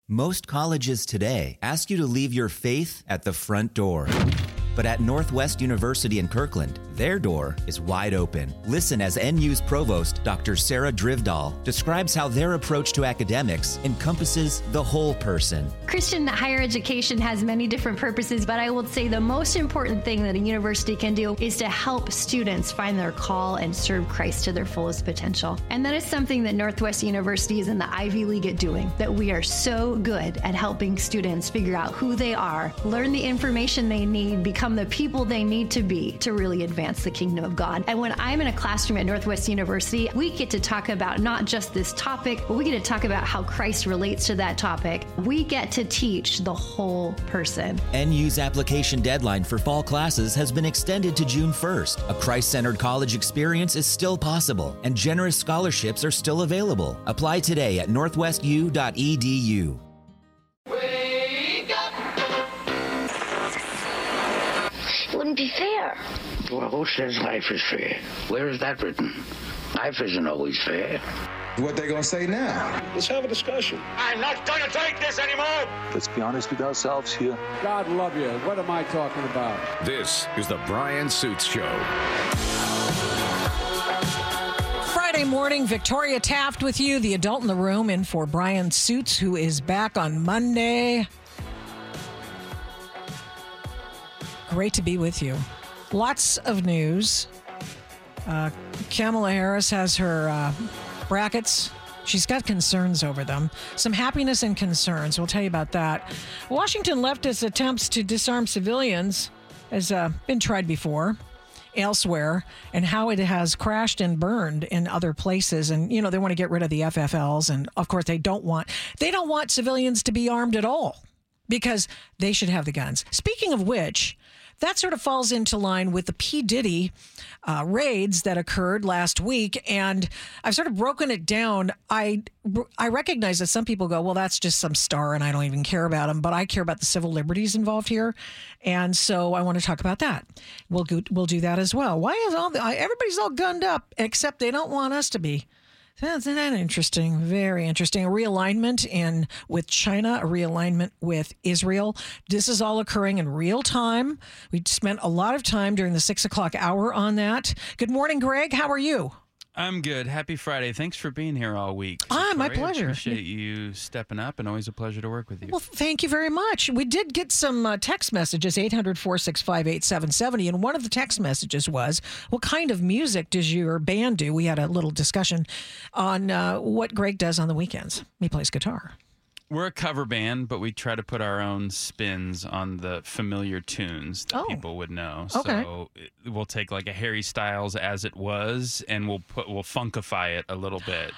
Most colleges today ask you to leave your faith at the front door. But at Northwest University in Kirkland, their door is wide open. Listen as NU's provost, Dr. Sarah Drivdahl, describes how their approach to academics encompasses the whole person. Christian higher education has many different purposes, but I will say the most important thing that a university can do is to help students find their call and serve Christ to their fullest potential. And that is something that Northwest University is in the Ivy League at doing, that we are so good at helping students figure out who they are, learn the information they need, become the people they need to be to really advance the kingdom of God. And when I'm in a classroom at Northwest University, we get to talk about not just this topic, but we get to talk about how Christ relates to that topic. We get to teach the whole person. NU's application deadline for fall classes has been extended to June 1st. A Christ-centered college experience is still possible, and generous scholarships are still available. Apply today at northwestu.edu. Wouldn't be fair. Well, who says life is fair? Where is that written? Life isn't always fair. What they gonna say now? Let's have a discussion. I'm not gonna take this anymore! Let's be honest with ourselves here. God love you. What am I talking about? This is the Brian Suits Show. Friday morning, Victoria Taft with you, the adult in the room, in for Brian Suits, who is back on Monday. Great to be with you. Lots of news. Kamala Harris has her brackets. She's got concerns over them. Some happiness and concerns. We'll tell you about that. Washington leftist attempts to disarm civilians has been tried before elsewhere, and how it has crashed and burned in other places. And, you know, they want to get rid of the FFLs. And, of course, they don't want civilians to be armed at all because they should have the guns. Speaking of which, that sort of falls into line with the P. Diddy raids that occurred last week, and I've sort of broken it down. I recognize that some people go, well, that's just some star, and I don't even care about him, but I care about the civil liberties involved here, and so I want to talk about that. We'll do that as well. Why is everybody's all gunned up, except they don't want us to be? Isn't that interesting? Very interesting. A realignment with China, a realignment with Israel. This is all occurring in real time. We spent a lot of time during the 6 o'clock hour on that. Good morning, Greg. How are you? I'm good. Happy Friday. Thanks for being here all week. My pleasure. Appreciate you stepping up, and always a pleasure to work with you. Well, thank you very much. We did get some text messages, 800-465-8770, and one of the text messages was, what kind of music does your band do? We had a little discussion on what Greg does on the weekends. He plays guitar. We're a cover band, but we try to put our own spins on the familiar tunes that people would know. Okay. So we'll take like a Harry Styles As It Was, and we'll funkify it a little bit.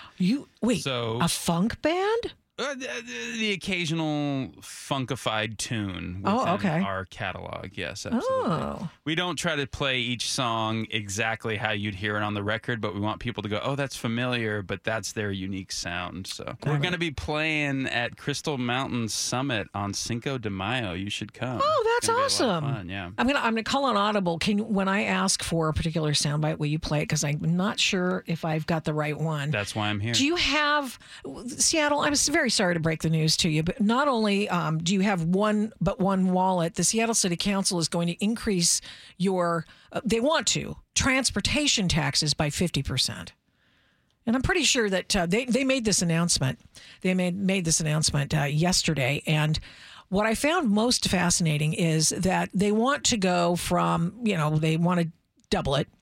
A funk band? The occasional funkified tune within our catalog. Yes, absolutely. Oh. We don't try to play each song exactly how you'd hear it on the record, but we want people to go, oh, that's familiar, but that's their unique sound. So we're going to be playing at Crystal Mountain Summit on Cinco de Mayo. You should come. Oh, that's awesome. Fun, yeah. I'm gonna call on Audible. When I ask for a particular soundbite, will you play it? Because I'm not sure if I've got the right one. That's why I'm here. Do you have Seattle? I'm very sorry to break the news to you, but not only do you have one wallet, the Seattle City Council is going to increase they want to, transportation taxes by 50%. And I'm pretty sure that they made this announcement. They made this announcement yesterday. And what I found most fascinating is that they want to go from, they want to double it,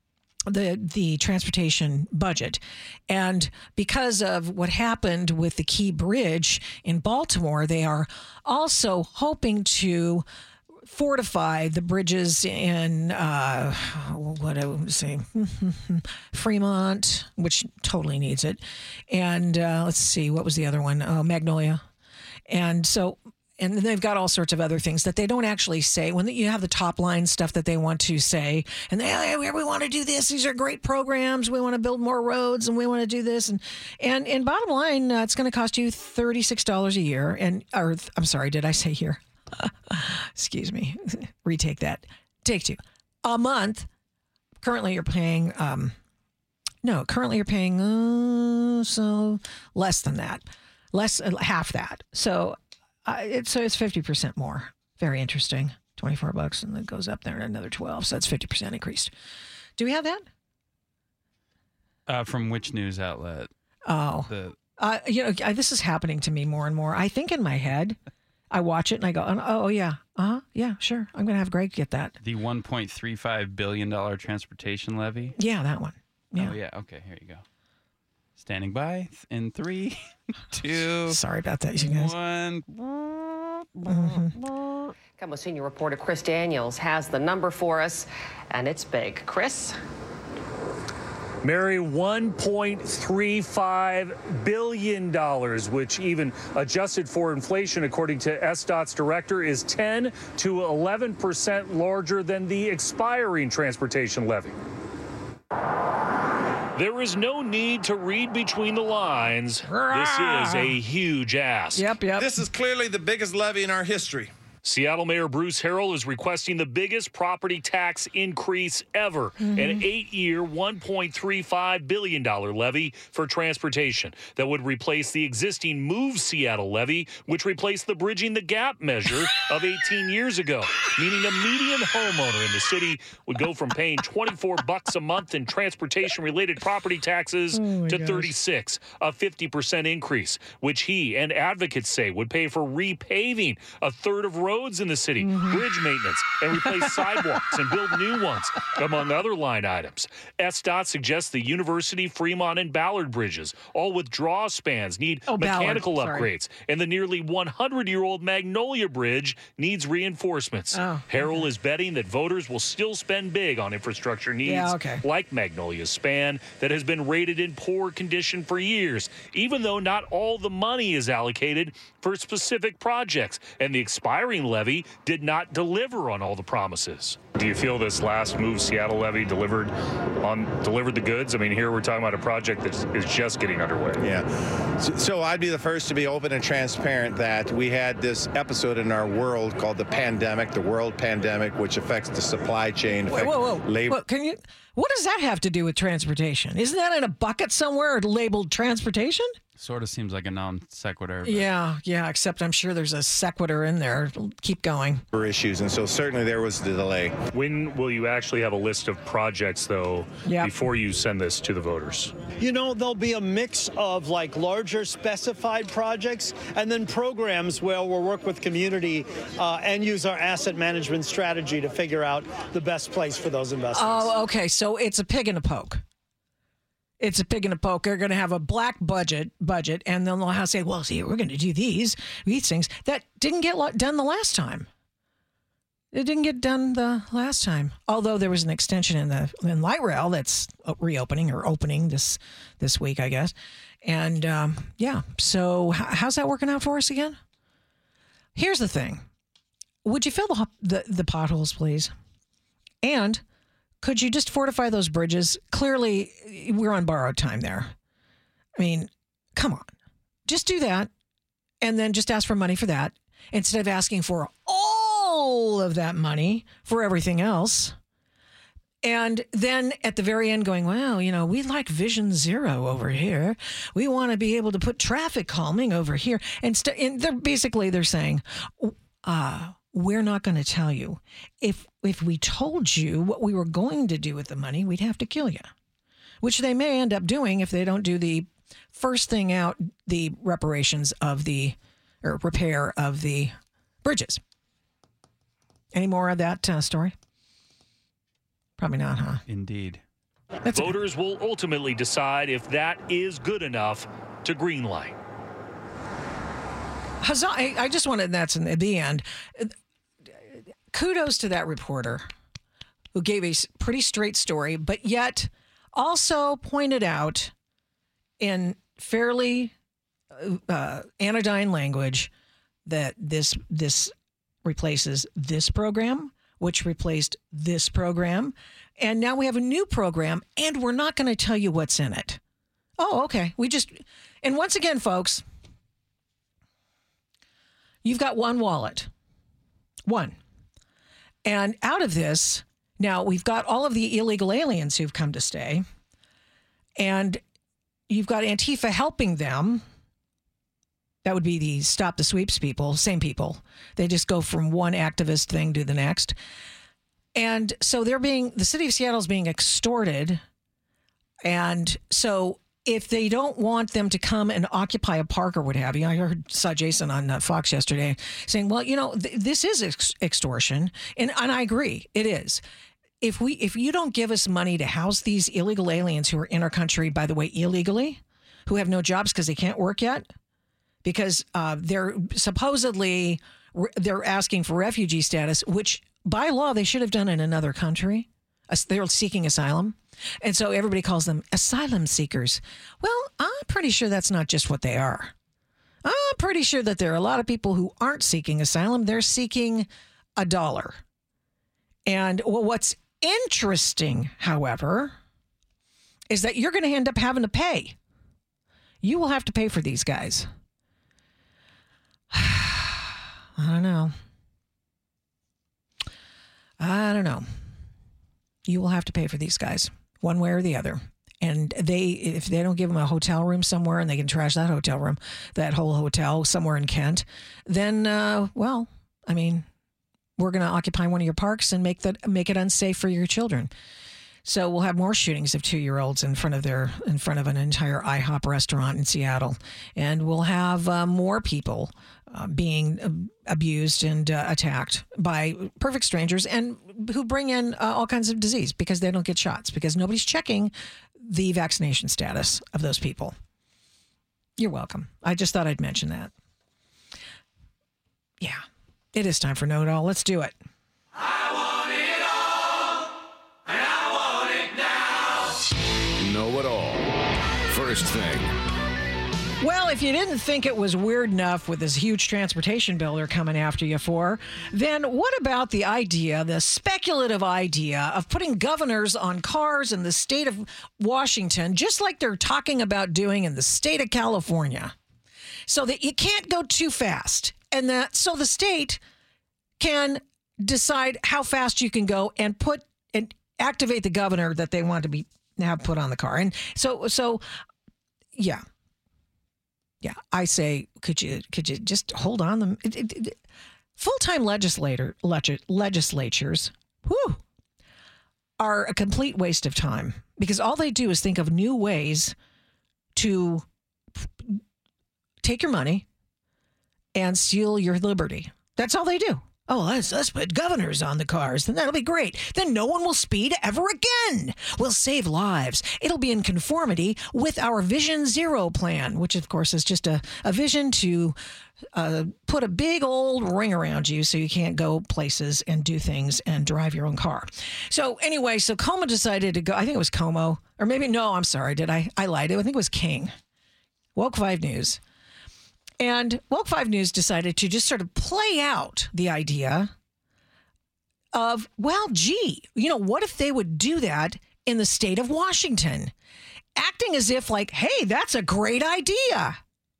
the transportation budget. And because of what happened with the Key Bridge in Baltimore, they are also hoping to fortify the bridges in Fremont, which totally needs it. And let's see, what was the other one? Magnolia. And they've got all sorts of other things that they don't actually say. When you have the top line stuff that they want to say, and we want to do this. These are great programs. We want to build more roads, and we want to do this. And bottom line, it's going to cost you $36 a year. I'm sorry, did I say year? Excuse me. Retake that. Take two. A month. Currently, you're paying. So less than that. less half that. So it's 50% more. Very interesting. $24, and then it goes up there another 12. So that's 50% increased. Do we have that? From which news outlet? Oh, this is happening to me more and more. I think in my head, I watch it and I go, oh yeah, yeah, sure. I'm going to have Greg get that. The $1.35 billion transportation levy? Yeah, that one. Yeah. Oh, yeah. Okay, here you go. Standing by in 3, 2. Sorry about that, you guys. 1. KOMO senior reporter Chris Daniels has the number for us, and it's big. Chris? Mary, $1.35 billion, which even adjusted for inflation, according to SDOT's director, is 10 to 11% larger than the expiring transportation levy. There is no need to read between the lines. This is a huge ask. Yep. This is clearly the biggest levy in our history. Seattle Mayor Bruce Harrell is requesting the biggest property tax increase ever, an 8-year, $1.35 billion levy for transportation that would replace the existing Move Seattle levy, which replaced the Bridging the Gap measure of 18 years ago, meaning a median homeowner in the city would go from paying $24 a month in transportation-related property taxes to $36, a 50% increase, which he and advocates say would pay for repaving a third of roads in the city, bridge maintenance, and replace sidewalks and build new ones, among other line items. SDOT suggests the University, Fremont, and Ballard bridges, all with draw spans, need mechanical upgrades, and the nearly 100-year-old Magnolia Bridge needs reinforcements. Harrell is betting that voters will still spend big on infrastructure needs like Magnolia's span that has been rated in poor condition for years, even though not all the money is allocated for specific projects, and the expiring levy did not deliver on all the promises. Do you feel this last Move Seattle levy delivered the goods? I mean, here we're talking about a project that is just getting underway. Yeah. So I'd be the first to be open and transparent that we had this episode in our world called the pandemic, the world pandemic, which affects the supply chain. Labor. What does that have to do with transportation? Isn't that in a bucket somewhere labeled transportation? Sort of seems like a non sequitur. Yeah, except I'm sure there's a sequitur in there. Keep going. For issues, and so certainly there was the delay. When will you actually have a list of projects, though, before you send this to the voters? There'll be a mix of larger specified projects and then programs where we'll work with community and use our asset management strategy to figure out the best place for those investments. Oh, okay. So it's a pig and a poke. It's a pig and a poke. They're going to have a black budget, and then they'll say, well, see, we're going to do these things. That didn't get done the last time. It didn't get done the last time. Although there was an extension in light rail that's reopening or opening this week, I guess. And, so how's that working out for us again? Here's the thing. Would you fill the potholes, please? And could you just fortify those bridges? Clearly, we're on borrowed time there. I mean, come on. Just do that, and then just ask for money for that instead of asking for all of that money for everything else. And then at the very end going, well, we like Vision Zero over here. We want to be able to put traffic calming over here. And they're saying, we're not going to tell you. If we told you what we were going to do with the money, we'd have to kill you, which they may end up doing if they don't do the first thing out, the reparations or repair of the bridges. Any more of that story? Probably not, huh? Indeed. Voters will ultimately decide if that is good enough to greenlight. Huzzah! I just wanted that's in the end. Kudos to that reporter who gave a pretty straight story, but yet also pointed out in fairly anodyne language that this replaces this program, which replaced this program, and now we have a new program, and we're not going to tell you what's in it. Oh, okay. And once again, folks, you've got one wallet. One. And out of this, now we've got all of the illegal aliens who've come to stay, and you've got Antifa helping them, That would be the Stop the Sweeps people, same people. They just go from one activist thing to the next. And so the city of Seattle is being extorted. And so if they don't want them to come and occupy a park or what have you, I saw Jason on Fox yesterday saying, well, this is extortion. And I agree, it is. If you don't give us money to house these illegal aliens who are in our country, by the way, illegally, who have no jobs because they can't work yet, because they're asking for refugee status, which by law they should have done in another country. They're seeking asylum. And so everybody calls them asylum seekers. Well, I'm pretty sure that's not just what they are. I'm pretty sure that there are a lot of people who aren't seeking asylum. They're seeking $1. And what's interesting, however, is that you're going to end up having to pay. You will have to pay for these guys. I don't know. You will have to pay for these guys one way or the other. And if they don't give them a hotel room somewhere and they can trash that hotel room, that whole hotel somewhere in Kent, then, we're going to occupy one of your parks and make it unsafe for your children. So we'll have more shootings of 2-year-olds in front of an entire IHOP restaurant in Seattle, and we'll have more people being abused and attacked by perfect strangers, and who bring in all kinds of disease because they don't get shots, because nobody's checking the vaccination status of those people. You're welcome. I just thought I'd mention that. Yeah, it is time for Know It All. Let's do it. Know It All. First thing. Well, if you didn't think it was weird enough with this huge transportation bill they're coming after you for, then what about the speculative idea of putting governors on cars in the state of Washington, just like they're talking about doing in the state of California, so that you can't go too fast, and so the state can decide how fast you can go and activate the governor that they want to have put on the car. And so yeah. Yeah, I say, could you just hold on them? Full-time legislatures, are a complete waste of time, because all they do is think of new ways to take your money and steal your liberty. That's all they do. Oh, let's put governors on the cars, then that'll be great. Then no one will speed ever again. We'll save lives. It'll be in conformity with our Vision Zero plan, which, of course, is just a vision to put a big old ring around you so you can't go places and do things and drive your own car. So anyway, Como decided to go. I think it was Como. Or maybe, no, I'm sorry. I lied. I think it was King. Woke 5 News. And Woke 5 News decided to just sort of play out the idea of, well, gee, what if they would do that in the state of Washington? Acting as if like, hey, that's a great idea.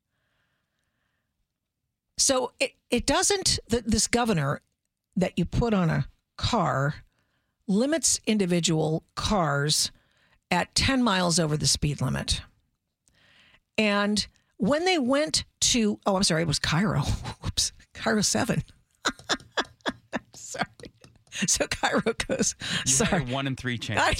So it doesn't, this governor that you put on a car limits individual cars at 10 miles over the speed limit. And when they went to, it was Cairo. Whoops, Cairo 7. Sorry. So Cairo goes, you had a 1 in 3 chance.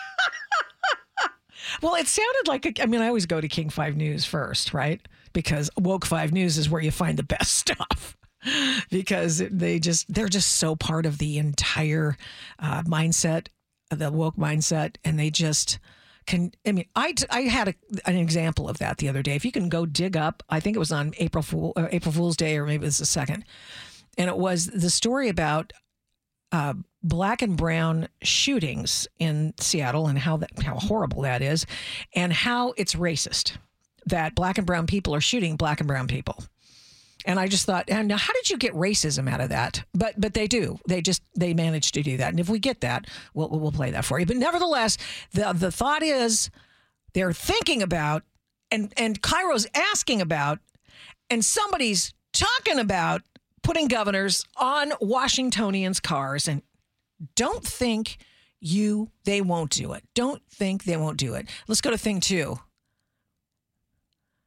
Well, it sounded like, I always go to King 5 News first, right? Because Woke 5 News is where you find the best stuff. Because they're just so part of the entire mindset, the woke mindset, and they just... I had an example of that the other day. If you can go dig up, I think it was on April Fool's Day, or maybe it was the 2nd. And it was the story about black and brown shootings in Seattle, and how horrible that is, and how it's racist that black and brown people are shooting black and brown people. And I just thought, now how did you get racism out of that? But they do. They managed to do that. And if we get that, we'll play that for you. But nevertheless, the thought is they're thinking about, and Cairo's asking about, and somebody's talking about putting governors on Washingtonians' cars. And don't think they won't do it. Don't think they won't do it. Let's go to thing 2.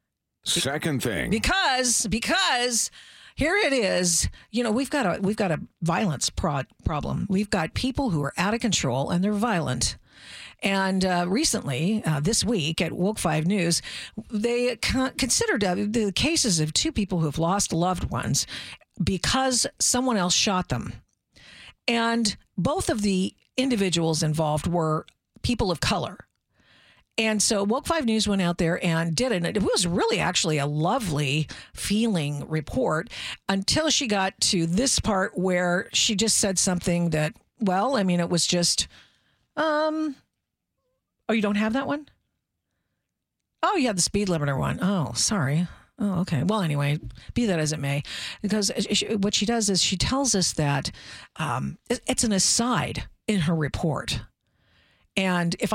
Second thing. Because here it is. You know, we've got a violence problem. We've got people who are out of control and they're violent. And recently, this week at Woke 5 News, they considered the cases of two people who have lost loved ones because someone else shot them. And both of the individuals involved were people of color. And so Woke 5 News went out there and did it. And it was really actually a lovely feeling report until she got to this part where she just said something that, well, I mean, it was just, oh, you don't have that one? Oh, you have the speed limiter one. Oh, sorry. Oh, okay. Well, anyway, be that as it may, because what she does is she tells us that it's an aside in her report. And if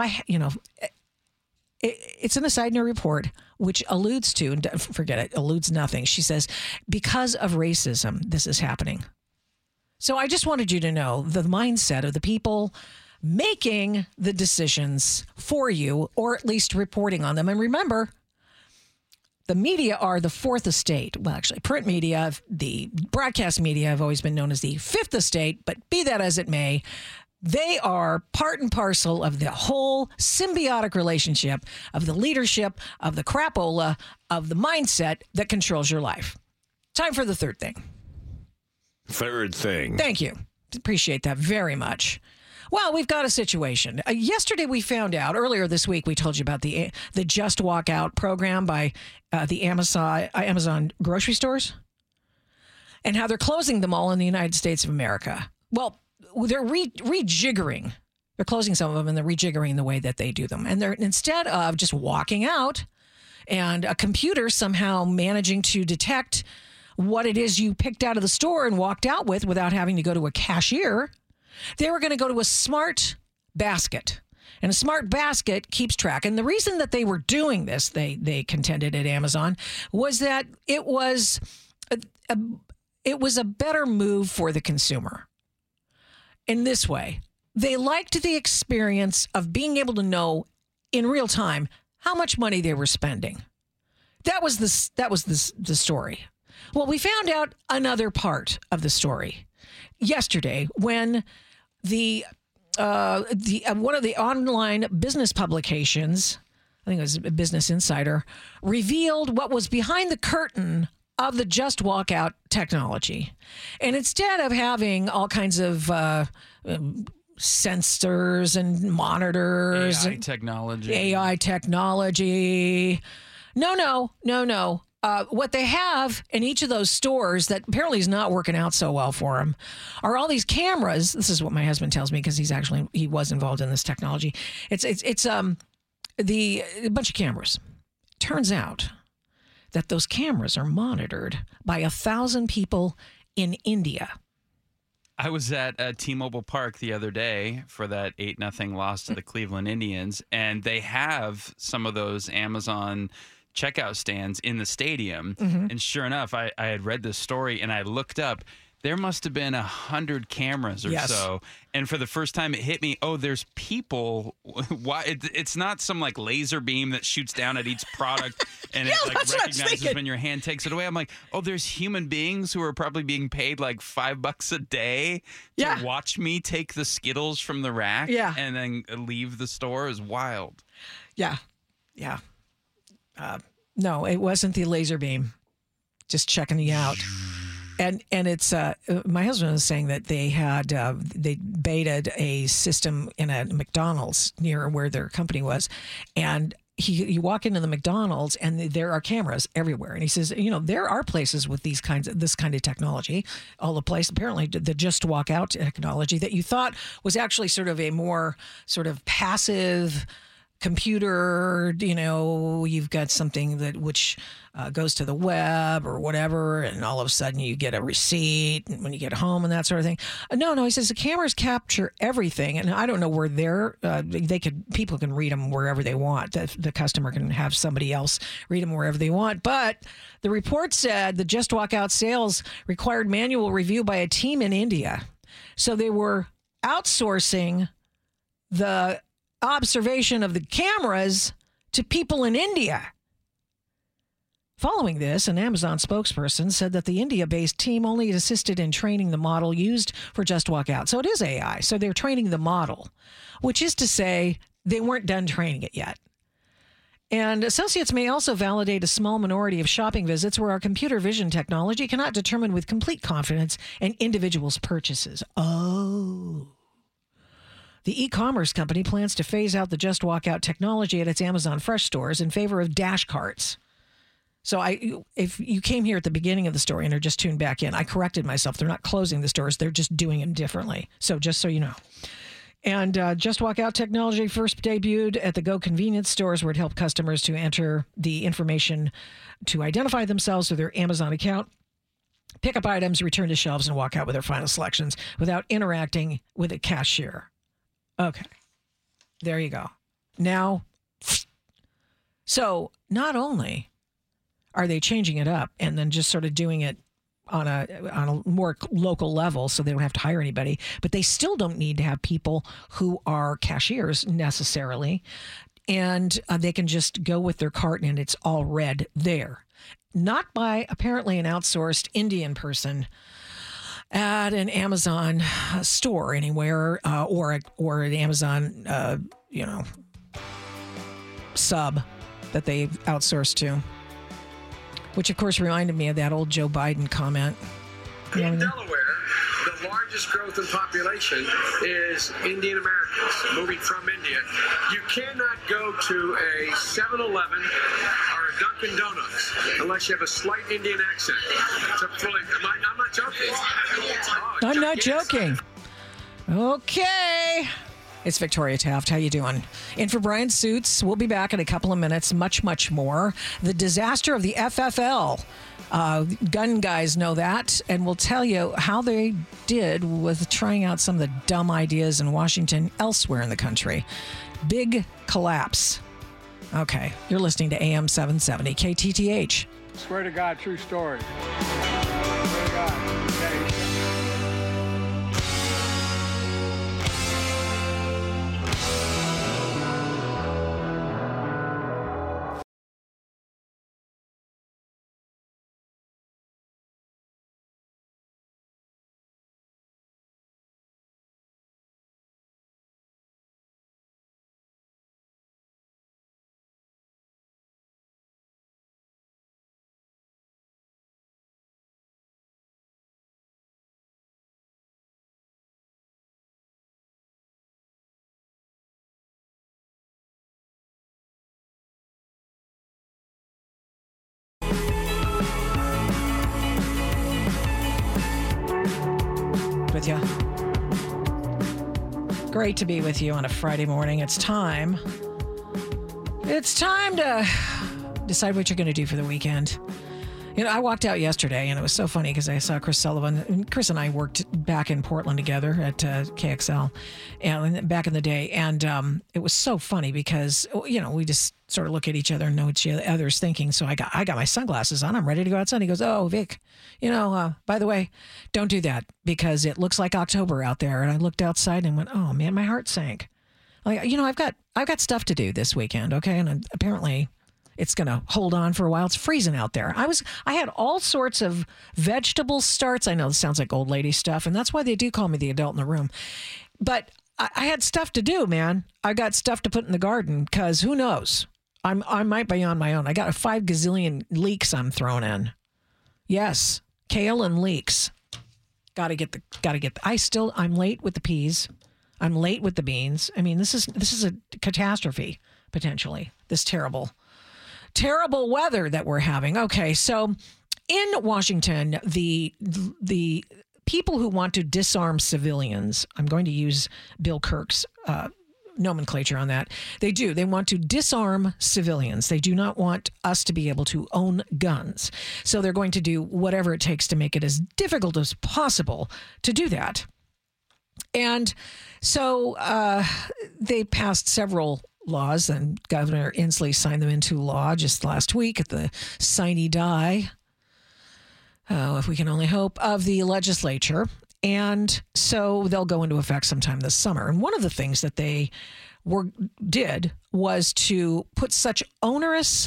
it's an aside in her report, which alludes to, and forget it, alludes nothing. She says, because of racism, this is happening. So I just wanted you to know the mindset of the people making the decisions for you, or at least reporting on them. And remember, the media are the fourth estate. Well, actually, print media, the broadcast media have always been known as the fifth estate, but be that as it may, they are part and parcel of the whole symbiotic relationship of the leadership, of the crapola, of the mindset that controls your life. Time for the third thing. Third thing. Thank you. Appreciate that very much. Well, we've got a situation. Yesterday we found out, earlier this week, we told you about the Just Walk Out program by the Amazon grocery stores and how they're closing them all in the United States of America. Well, they're rejiggering. They're closing some of them and they're rejiggering the way that they do them. And they're, instead of just walking out and a computer somehow managing to detect what it is you picked out of the store and walked out with without having to go to a cashier, they were going to go to a smart basket. And a smart basket keeps track. And the reason that they were doing this, they contended at Amazon, was that it was a better move for the consumer. In this way, they liked the experience of being able to know in real time how much money they were spending. That was the story. Well, we found out another part of the story yesterday when the one of the online business publications, I think it was Business Insider, revealed what was behind the curtain of the Just Walk Out technology. And instead of having all kinds of sensors and monitors, AI technology. No. What they have in each of those stores that apparently is not working out so well for them are all these cameras. This is what my husband tells me because he was involved in this technology. It's a bunch of cameras. Turns out that those cameras are monitored by 1,000 people in India. I was at T-Mobile Park the other day for that 8-0 loss to the Cleveland Indians, and they have some of those Amazon checkout stands in the stadium. Mm-hmm. And sure enough, I had read this story and I looked up. There must have been 100 cameras or so. And for the first time, it hit me, oh, there's people. Why? It's not some like laser beam that shoots down at each product and it like recognizes when your hand takes it away. I'm like, oh, there's human beings who are probably being paid like $5 a day to watch me take the Skittles from the rack and then leave the store. Is wild. Yeah. No, it wasn't the laser beam. Just checking you out. And it's my husband was saying that they had they betaed a system in a McDonald's near where their company was, and you walk into the McDonald's and there are cameras everywhere. And he says, there are places with this kind of technology. All the place apparently the Just Walk Out technology that you thought was actually sort of a more sort of passive computer, you've got something which goes to the web or whatever, and all of a sudden you get a receipt when you get home and that sort of thing. No, he says the cameras capture everything, and I don't know where people can read them wherever they want. The customer can have somebody else read them wherever they want. But the report said the Just Walk Out sales required manual review by a team in India, so they were outsourcing the observation of the cameras to people in India. Following this, an Amazon spokesperson said that the India-based team only assisted in training the model used for Just Walk Out. So it is AI. So they're training the model, which is to say they weren't done training it yet. And associates may also validate a small minority of shopping visits where our computer vision technology cannot determine with complete confidence an individual's purchases. Oh. The e-commerce company plans to phase out the Just Walk Out technology at its Amazon Fresh stores in favor of dash carts. So if you came here at the beginning of the story and are just tuned back in, I corrected myself. They're not closing the stores. They're just doing them differently. So just so you know. And Just Walk Out technology first debuted at the Go convenience stores where it helped customers to enter the information to identify themselves with their Amazon account, pick up items, return to shelves, and walk out with their final selections without interacting with a cashier. Okay. There you go. Now, so not only are they changing it up and then just sort of doing it on a more local level so they don't have to hire anybody, but they still don't need to have people who are cashiers necessarily, and they can just go with their cart and it's all read there. Not by apparently an outsourced Indian person at an Amazon store anywhere, or an Amazon sub that they've outsourced to. Which, of course, reminded me of that old Joe Biden comment. In Delaware, the largest growth in population is Indian Americans moving from India. You cannot go to a 7-Eleven or a Dunkin' Donuts unless you have a slight Indian accent. I'm not joking. I'm not joking. Okay. It's Victoria Taft. How you doing? In for Brian Suits. We'll be back in a couple of minutes. Much, much more. The disaster of the FFL. Gun guys know that, and we'll tell you how they did with trying out some of the dumb ideas in Washington, elsewhere in the country. Big collapse. Okay, you're listening to AM 770 KTTH. Swear to God, true story. Swear to God. Okay. With you. Great to be with you on a Friday morning. It's time to decide what you're going to do for the weekend. You know, I walked out yesterday, and it was so funny because I saw Chris Sullivan. And Chris and I worked back in Portland together at KXL, and back in the day. And it was so funny because, you know, we just sort of look at each other and know what each other's thinking. So I got my sunglasses on. I'm ready to go outside. He goes, "Oh, Vic, you know, by the way, don't do that because it looks like October out there." And I looked outside and went, "Oh man, my heart sank." Like, you know, I've got stuff to do this weekend. Okay, and apparently it's going to hold on for a while. It's freezing out there. I had all sorts of vegetable starts. I know this sounds like old lady stuff, and that's why they do call me the adult in the room. But I had stuff to do, man. I got stuff to put in the garden because who knows? I might be on my own. I got 5 gazillion leeks I'm throwing in. Yes, kale and leeks. Gotta get. I'm late with the peas. I'm late with the beans. I mean, this is a catastrophe potentially. This terrible weather that we're having. Okay, so in Washington, the people who want to disarm civilians, I'm going to use Bill Kirk's nomenclature on that. They want to disarm civilians. They do not want us to be able to own guns. So they're going to do whatever it takes to make it as difficult as possible to do that. And so they passed several laws, and Governor Inslee signed them into law just last week at the sine die, if we can only hope, of the legislature. And so they'll go into effect sometime this summer. And one of the things that they did was to put such onerous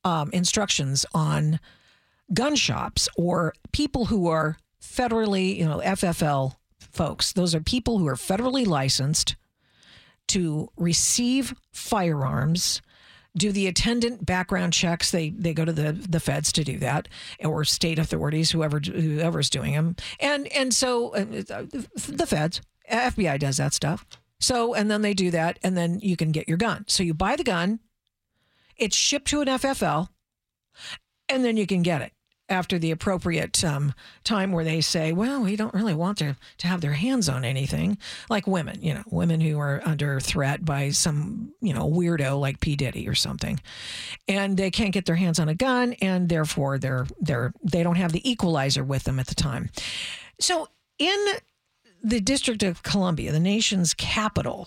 instructions on gun shops or people who are federally, FFL folks. Those are people who are federally licensed to receive firearms, do the attendant background checks. They go to the feds to do that, or state authorities, whoever's doing them. And so the feds, FBI does that stuff. So, and then they do that, and then you can get your gun. So you buy the gun, it's shipped to an FFL, and then you can get it after the appropriate time where they say, well, we don't really want to have their hands on anything, like women, women who are under threat by some, weirdo like P. Diddy or something. And they can't get their hands on a gun, and therefore they don't have the equalizer with them at the time. So in the District of Columbia, the nation's capital,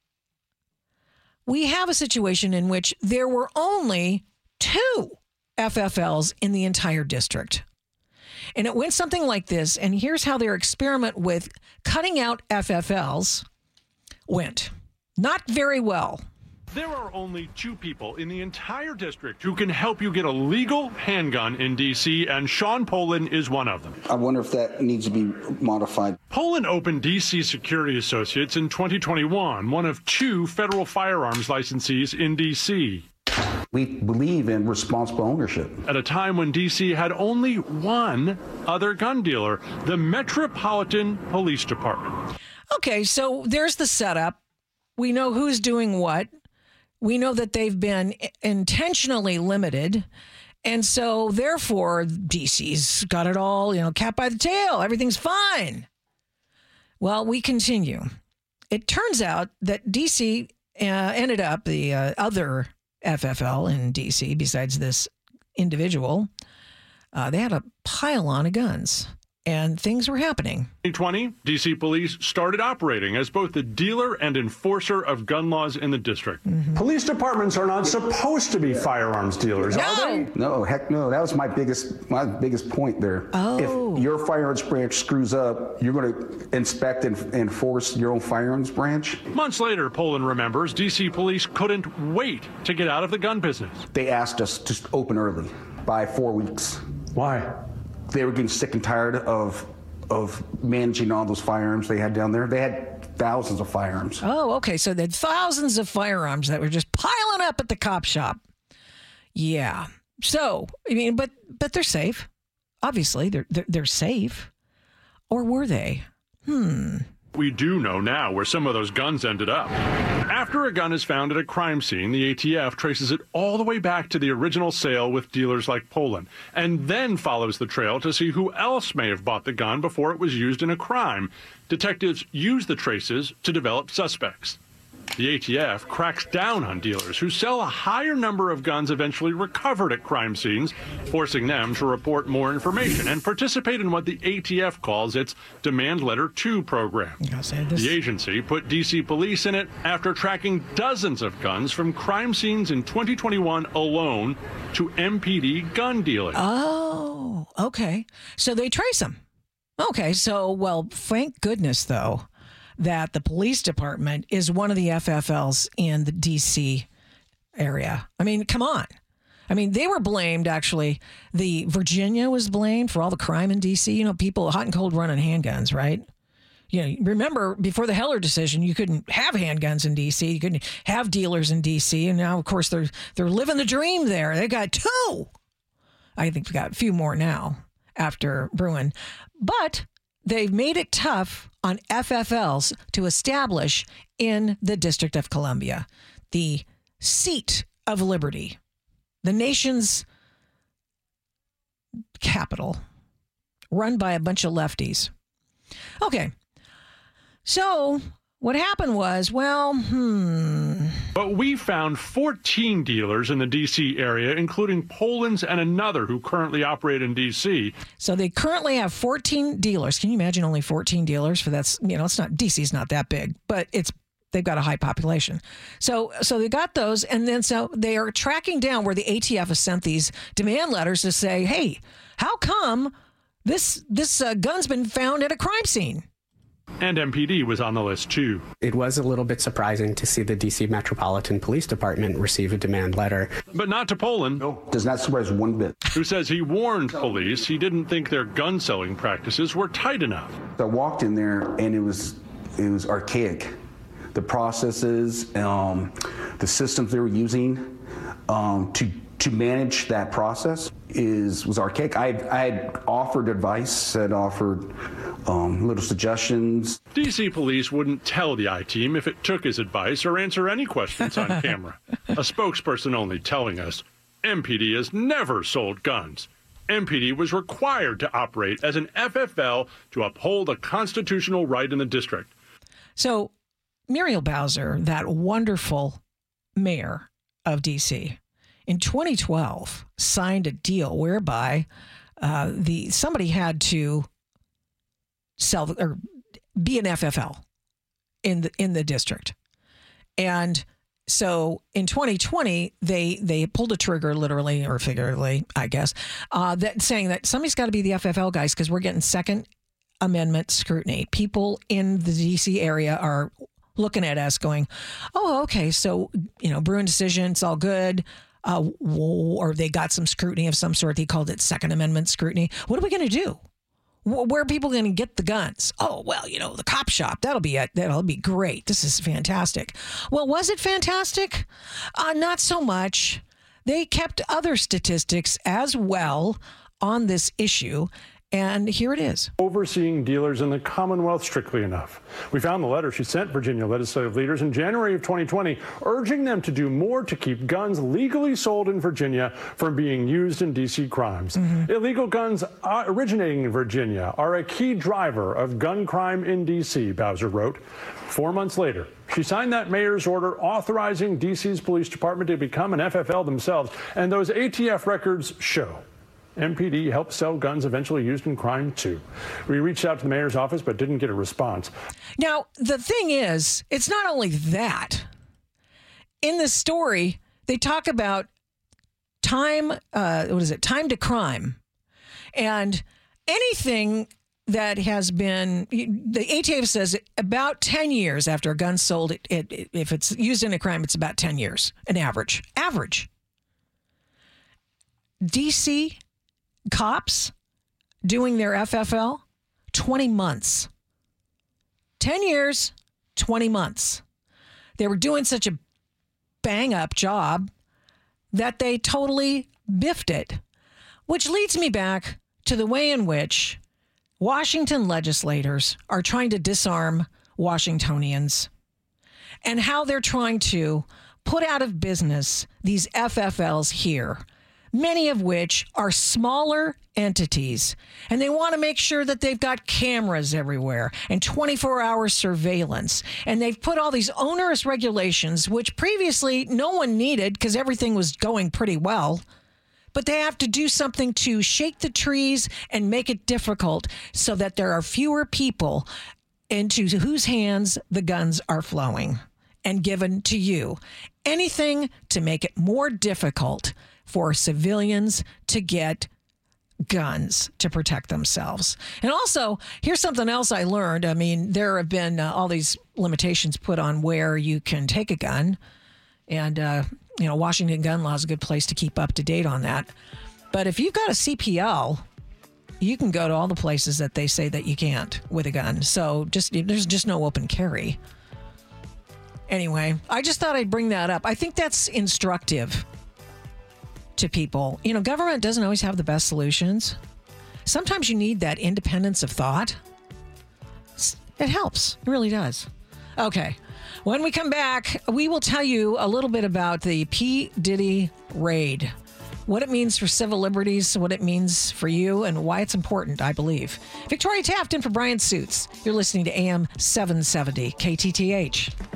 we have a situation in which there were only 2 FFLs in the entire district. And it went something like this, and here's how their experiment with cutting out FFLs went. Not very well. There are only 2 people in the entire district who can help you get a legal handgun in D.C., and Sean Poland is one of them. I wonder if that needs to be modified. Poland opened D.C. Security Associates in 2021, one of 2 federal firearms licensees in D.C. We believe in responsible ownership. At a time when D.C. had only one other gun dealer, the Metropolitan Police Department. Okay, so there's the setup. We know who's doing what. We know that they've been intentionally limited. And so, therefore, DC's got it all, cat by the tail. Everything's fine. Well, we continue. It turns out that DC ended up, the other FFL in DC, besides this individual, they had a pile on of guns. And things were happening. In 2020, D.C. police started operating as both the dealer and enforcer of gun laws in the district. Mm-hmm. Police departments are not supposed to be firearms dealers, are they? No, heck no. That was my biggest point there. Oh. If your firearms branch screws up, you're going to inspect and enforce your own firearms branch? Months later, Poland remembers, D.C. police couldn't wait to get out of the gun business. They asked us to open early by 4 weeks. Why? They were getting sick and tired of managing all those firearms they had down there. They had thousands of firearms. Oh, okay. So they had thousands of firearms that were just piling up at the cop shop. Yeah. So, but they're safe. Obviously, they're safe. Or were they? We do know now where some of those guns ended up. After a gun is found at a crime scene, the ATF traces it all the way back to the original sale with dealers like Poland, and then follows the trail to see who else may have bought the gun before it was used in a crime. Detectives use the traces to develop suspects. The ATF cracks down on dealers who sell a higher number of guns eventually recovered at crime scenes, forcing them to report more information and participate in what the ATF calls its Demand Letter 2 program. The agency put D.C. police in it after tracking dozens of guns from crime scenes in 2021 alone to MPD gun dealers. Oh, okay. So they trace them. Okay, so, well, thank goodness, though, that the police department is one of the FFLs in the D.C. area. I mean, come on. I mean, they were blamed, actually. The Virginia was blamed for all the crime in D.C. People hot and cold running handguns, right? Remember, before the Heller decision, you couldn't have handguns in D.C. You couldn't have dealers in D.C. And now, of course, they're living the dream there. They got 2. I think we got a few more now after Bruen. But they've made it tough on FFLs to establish in the District of Columbia, the seat of liberty, the nation's capital, run by a bunch of lefties. Okay, so what happened was, But we found 14 dealers in the D.C. area, including Poland's and another who currently operate in D.C. So they currently have 14 dealers. Can you imagine only 14 dealers for that's, it's not, D.C.'s not that big, but they've got a high population. So they got those, and then so they are tracking down where the ATF has sent these demand letters to say, hey, how come this gun's been found at a crime scene? And MPD was on the list too. It was a little bit surprising to see the D.C. Metropolitan Police Department receive a demand letter. But not to Poland. No, does not surprise one bit. Who says he warned police he didn't think their gun selling practices were tight enough. I walked in there and it was archaic. The processes, the systems they were using to manage that process was archaic. I had offered advice, had offered little suggestions. DC police wouldn't tell the I-Team if it took his advice or answer any questions on camera. A spokesperson only telling us MPD has never sold guns. MPD was required to operate as an FFL to uphold a constitutional right in the district. So Muriel Bowser, that wonderful mayor of D.C., in 2012 signed a deal whereby somebody had to sell or be an FFL in the district, and so in 2020 they pulled a trigger, literally or figuratively, I guess, that saying that somebody's got to be the FFL guys because we're getting Second Amendment scrutiny. People in the D.C. area are looking at us going, oh, okay, so, Bruen decision, it's all good. Or they got some scrutiny of some sort. He called it Second Amendment scrutiny. What are we going to do? Where are people going to get the guns? Oh, well, the cop shop. That'll be great. This is fantastic. Well, was it fantastic? Not so much. They kept other statistics as well on this issue. And here it is. Overseeing dealers in the Commonwealth strictly enough. We found the letter she sent Virginia legislative leaders in January of 2020, urging them to do more to keep guns legally sold in Virginia from being used in D.C. crimes. Mm-hmm. Illegal guns originating in Virginia are a key driver of gun crime in D.C., Bowser wrote. 4 months later, she signed that mayor's order authorizing D.C.'s police department to become an FFL themselves, and those ATF records show MPD helped sell guns eventually used in crime, too. We reached out to the mayor's office, but didn't get a response. Now, the thing is, it's not only that. In this story, they talk about time to crime. And anything that has been, the ATF says about 10 years after a gun's sold, if it's used in a crime, it's about 10 years, an average. DC cops doing their FFL, 20 months. 10 years, 20 months. They were doing such a bang-up job that they totally biffed it, which leads me back to the way in which Washington legislators are trying to disarm Washingtonians and how they're trying to put out of business these FFLs here, many of which are smaller entities, and they want to make sure that they've got cameras everywhere and 24-hour surveillance. And they've put all these onerous regulations, which previously no one needed because everything was going pretty well. But they have to do something to shake the trees and make it difficult so that there are fewer people into whose hands the guns are flowing and given to you. Anything to make it more difficult for civilians to get guns to protect themselves. And also, here's something else I learned. I mean, there have been all these limitations put on where you can take a gun. And, Washington gun law is a good place to keep up to date on that. But if you've got a CPL, you can go to all the places that they say that you can't with a gun. So there's just no open carry. Anyway, I just thought I'd bring that up. I think that's instructive to people. Government doesn't always have the best solutions. Sometimes you need that independence of thought. It helps. It really does. Okay. When we come back, we will tell you a little bit about the P. Diddy raid, what it means for civil liberties, what it means for you, and why it's important, I believe. Victoria Taft in for Brian Suits. You're listening to AM 770 KTTH.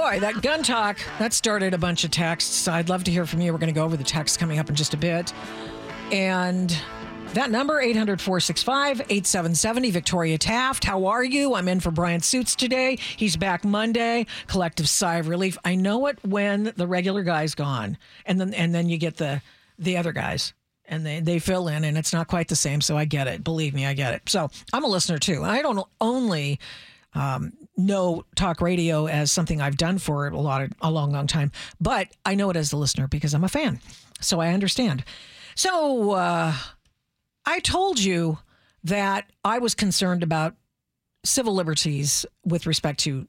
Boy, that gun talk, that started a bunch of texts. I'd love to hear from you. We're going to go over the text coming up in just a bit. And that number, 800-465-8770, Victoria Taft. How are you? I'm in for Brian Suits today. He's back Monday. Collective sigh of relief. I know it when the regular guy's gone. And then you get the other guys. And they fill in, and it's not quite the same, so I get it. Believe me, I get it. So I'm a listener, too. I don't only know talk radio as something I've done for a long time, but I know it as a listener because I'm a fan. So I understand. So I told you that I was concerned about civil liberties with respect to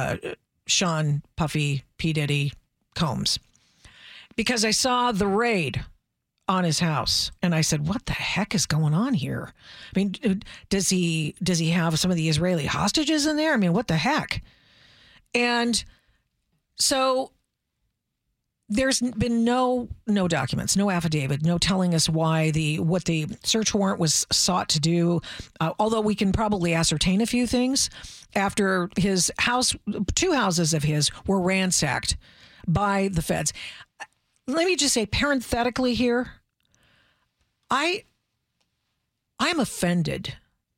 Sean Puffy P. Diddy Combs because I saw the raid on his house. And I said, what the heck is going on here? I mean, does he have some of the Israeli hostages in there? I mean, what the heck? And so there's been no documents, no affidavit, no telling us what the search warrant was sought to do. Although we can probably ascertain a few things after his house, 2 houses of his were ransacked by the feds. Let me just say parenthetically here, I'm offended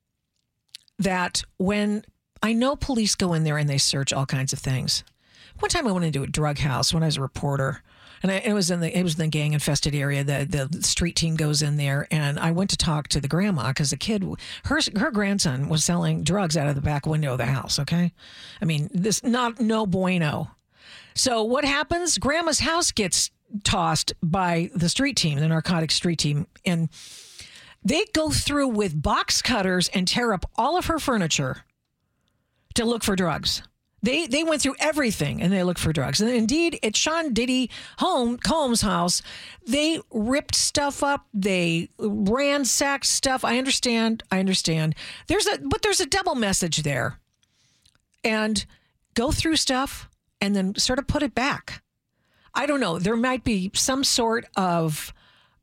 that when I know police go in there and they search all kinds of things. One time I went into a drug house when I was a reporter, and it was in the gang infested area. The street team goes in there, and I went to talk to the grandma because the kid, her grandson was selling drugs out of the back window of the house. Okay, I mean no bueno. So what happens? Grandma's house gets tossed by the street team, the narcotics street team, and they go through with box cutters and tear up all of her furniture to look for drugs. They went through everything and they looked for drugs. And indeed, at Sean Diddy Combs' house, they ripped stuff up. They ransacked stuff. I understand. But there's a double message there. And go through stuff and then sort of put it back. I don't know. There might be some sort of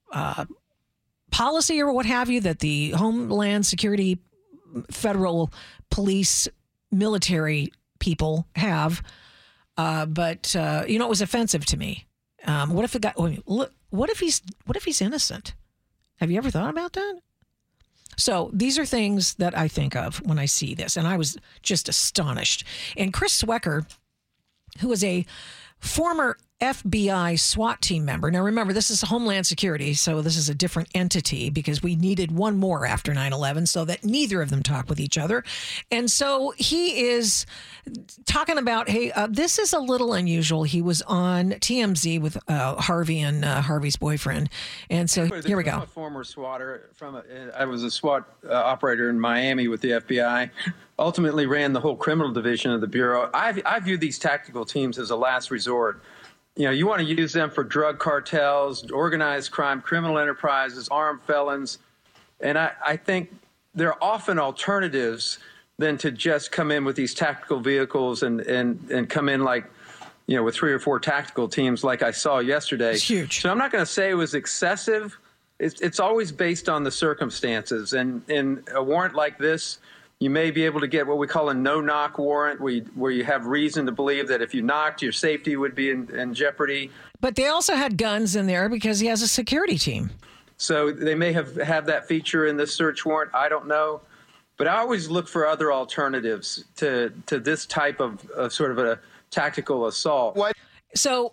policy or what have you that the Homeland Security, federal police, military people have. But it was offensive to me. What if he's innocent? Have you ever thought about that? So these are things that I think of when I see this. And I was just astonished. And Chris Swecker, who is a former FBI SWAT team member. Now, remember, this is Homeland Security, so this is a different entity because we needed one more after 9/11 so that neither of them talk with each other. And so he is talking about, hey, this is a little unusual. He was on TMZ with Harvey and Harvey's boyfriend. And so here we go. I'm a former SWATer. I was a SWAT operator in Miami with the FBI. Ultimately ran the whole criminal division of the Bureau. I view these tactical teams as a last resort. You want to use them for drug cartels, organized crime, criminal enterprises, armed felons. And I think there are often alternatives than to just come in with these tactical vehicles and come in like, with 3 or 4 tactical teams like I saw yesterday. It's huge. So I'm not going to say it was excessive. It's always based on the circumstances. And in a warrant like this, you may be able to get what we call a no-knock warrant, where you have reason to believe that if you knocked, your safety would be in jeopardy. But they also had guns in there because he has a security team. So they may have that feature in this search warrant. I don't know. But I always look for other alternatives to this type of sort of a tactical assault. What? So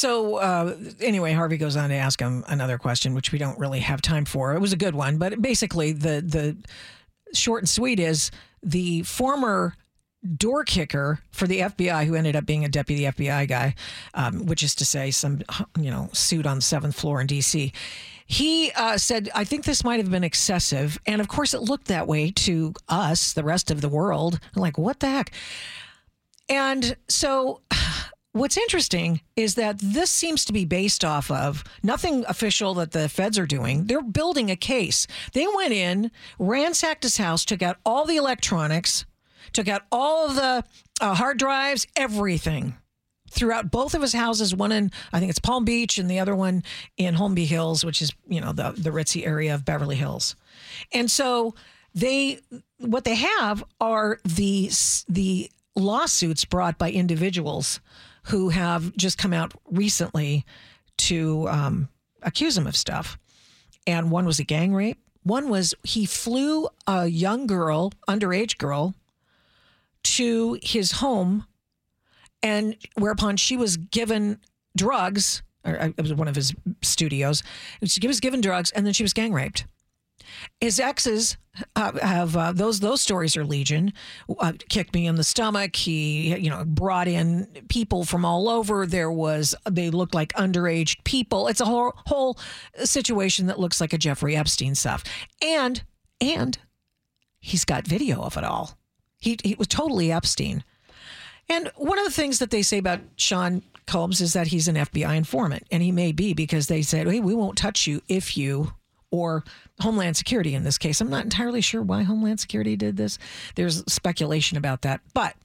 anyway, Harvey goes on to ask him another question, which we don't really have time for. It was a good one, but basically the short and sweet is the former door kicker for the FBI, who ended up being a deputy FBI guy, which is to say some, suit on the 7th floor in D.C. He said, I think this might have been excessive. And of course, it looked that way to us, the rest of the world. Like, what the heck? And so what's interesting is that this seems to be based off of nothing official that the feds are doing. They're building a case. They went in, ransacked his house, took out all the electronics, took out all of the hard drives, everything throughout both of his houses. One in, I think it's Palm Beach, and the other one in Holmby Hills, which is, the ritzy area of Beverly Hills. And so what they have are the lawsuits brought by individuals who have just come out recently to accuse him of stuff. And one was a gang rape. One was he flew a young girl, underage girl, to his home, and whereupon she was given drugs. It was one of his studios. She was given drugs, and then she was gang raped. His exes have those stories are legion. Kicked me in the stomach. He, brought in people from all over. They looked like underage people. It's a whole situation that looks like a Jeffrey Epstein stuff. And he's got video of it all. He was totally Epstein. And one of the things that they say about Sean Combs is that he's an FBI informant, and he may be, because they said, hey, we won't touch you if you, or Homeland Security in this case. I'm not entirely sure why Homeland Security did this. There's speculation about that. But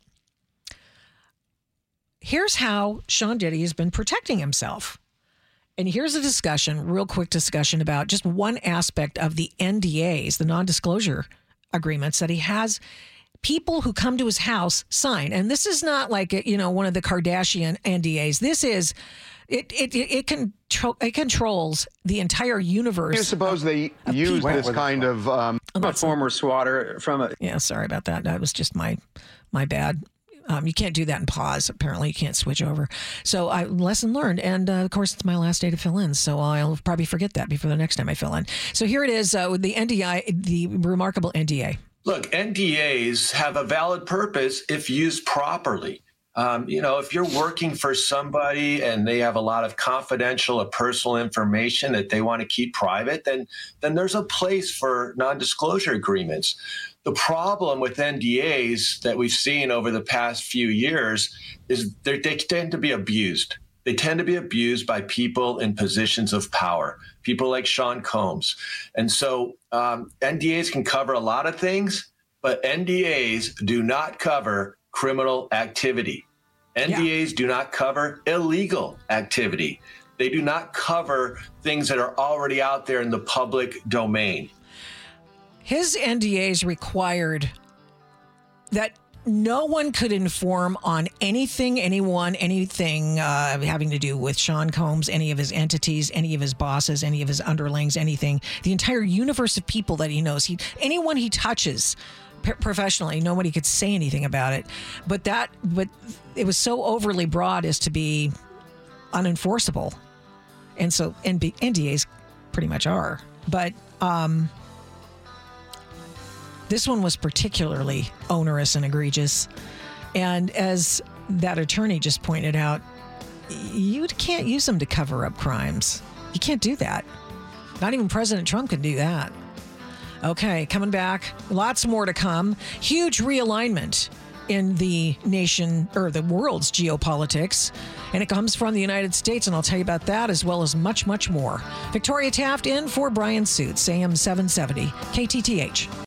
here's how Sean Diddy has been protecting himself. And here's a real quick discussion about just one aspect of the NDAs, the non-disclosure agreements that he has people who come to his house sign. And this is not like, one of the Kardashian NDAs. This is, it controls the entire universe. I suppose they use this kind of... I'm a former SWATer from a... Yeah, sorry about that. That was just my bad. You can't do that in pause. Apparently, you can't switch over. So, lesson learned. And, of course, it's my last day to fill in. So, I'll probably forget that before the next time I fill in. So, here it is with the NDI, the remarkable NDA. Look, NDAs have a valid purpose if used properly. If you're working for somebody and they have a lot of confidential or personal information that they want to keep private, then there's a place for non-disclosure agreements. The problem with NDAs that we've seen over the past few years is they tend to be abused. They tend to be abused by people in positions of power, people like Sean Combs. And so NDAs can cover a lot of things, but NDAs do not cover criminal activity. NDAs do not cover illegal activity. They do not cover things that are already out there in the public domain. His NDAs required that no one could inform on anything having to do with Sean Combs, any of his entities, any of his bosses, any of his underlings, anything. The entire universe of people that he knows. Anyone he touches professionally, nobody could say anything about it. But it was so overly broad as to be unenforceable. And so NDAs pretty much are. But this one was particularly onerous and egregious. And as that attorney just pointed out, you can't use them to cover up crimes. You can't do that. Not even President Trump can do that. Okay, coming back. Lots more to come. Huge realignment in the nation or the world's geopolitics. And it comes from the United States, and I'll tell you about that as well as much, much more. Victoria Taft in for Brian Suits, AM 770, KTTH.